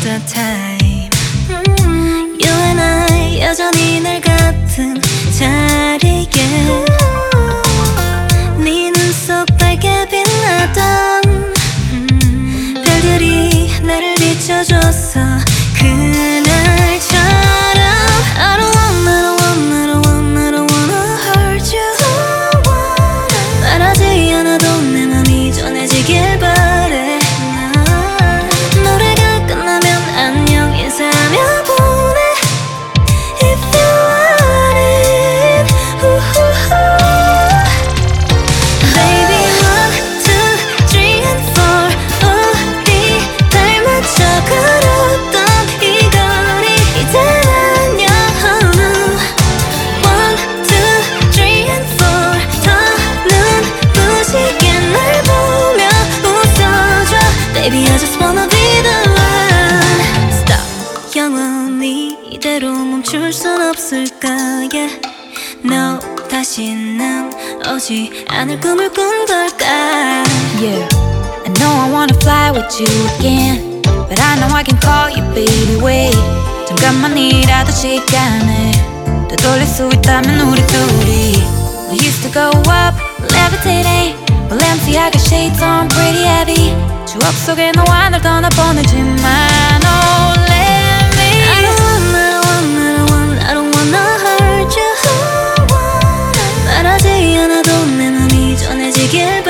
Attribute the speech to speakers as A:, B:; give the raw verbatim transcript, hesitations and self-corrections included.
A: the time. You and I 여전히 늘 같은 자리에 네 눈 속 밝게 빛나던 별들이 나를 비춰줬어 그날처럼. I don't want, I don't want, I don't want, I don't wanna hurt you. 말하지 않아도 내 맘이 전해지길 바래. 노래가 끝나면 안녕 인사하며 보내. If you want it, 우후후. Baby one, two, three and four 우리 발 맞춰 걸었던 이 거리 이젠 안녕. One, two, three and four 더 눈부시게 날 보며 웃어줘. Baby I just wanna be the one. Stop. 영원히 이대로 멈출 순 없을까. Yeah. No 다시는 오지 않을 꿈을 꾼 걸까.
B: Yeah, I know I wanna fly with you again, but I know I can call you baby. Wait, 잠깐만이라도 시간을 되돌릴 수 있다면 우리 둘이. We used to go up, levitating, Balenciaga shades on, pretty heavy. 추억 속에 너와 날 떠나보내지만 oh let me.
A: I don't want, I don't want, I don't want, I don't wanna hurt you. 말하지 않아도 내 맘이 전해지길 바래.